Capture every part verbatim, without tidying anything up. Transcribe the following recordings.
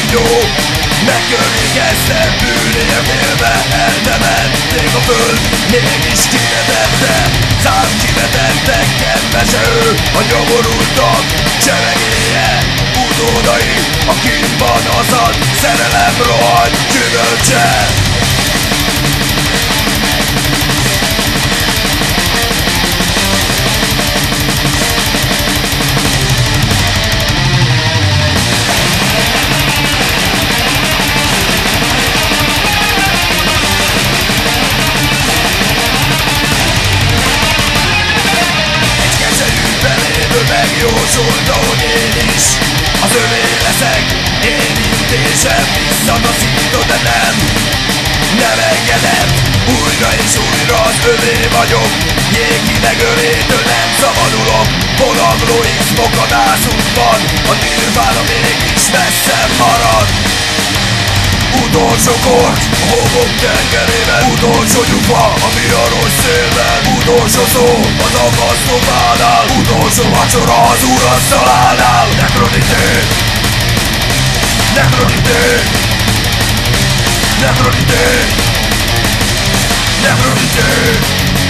kígyó. Megkörnyékezte bűnértélve, eltemették a föld, mégis kivetette. Szám kivetettek, kedvese ő, a nyomorultak csemegéje. Utódai, a kínban azad, szerelem rohadt gyümölcse. Megjósolta, hogy én is az övé leszek. Érintésem visszataszított, de nem, nem engedett. Újra és újra az övé vagyok. Jéghideg övétől nem szabadulok. Vonagló izmok a nászunkban, a nirvána mégis messze marad. Utolsó korty a homok tengerében, utolsó nyugva a viharos szélben, utolsó szó az akasztó fánál, utolsó vacsora az urasztalánál. Necronité, Necronité, Necronité, Necronité.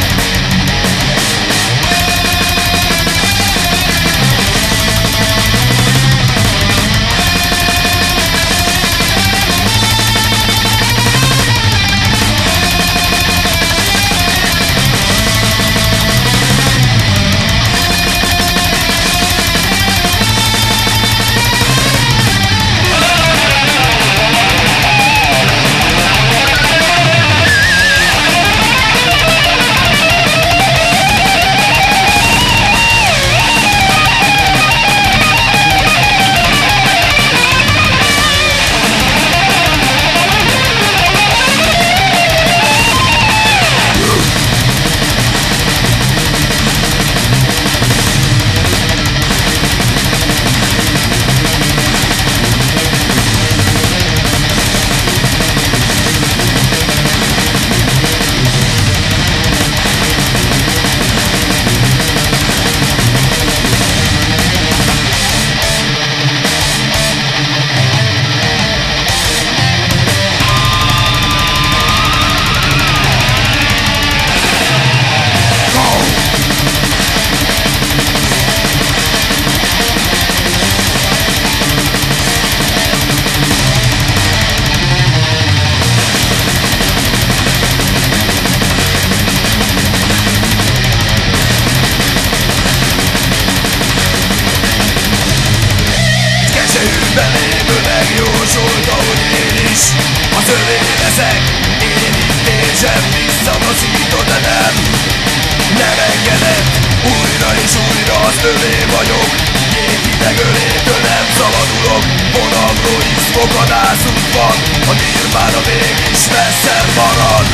Belévő megjósolta, hogy én is az övé leszek. Érintésem visszataszított, de nem, nem engedett. Újra és újra az övé vagyok. Jéghideg ölétől nem szabadulok. Vonagló izmok a nászunkban, a nirvána mégis messze marad.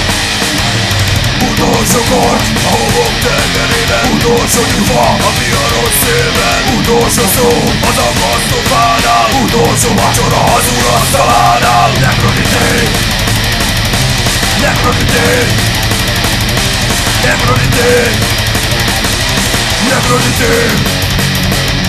Utolsó korty a homok tengerében, utolsó nyugva a viharos szélben, utolsó szó az akasztó fánál, utolsó vacsora az urasztalánál. Necronité, Necronité, Necronité, Necronité.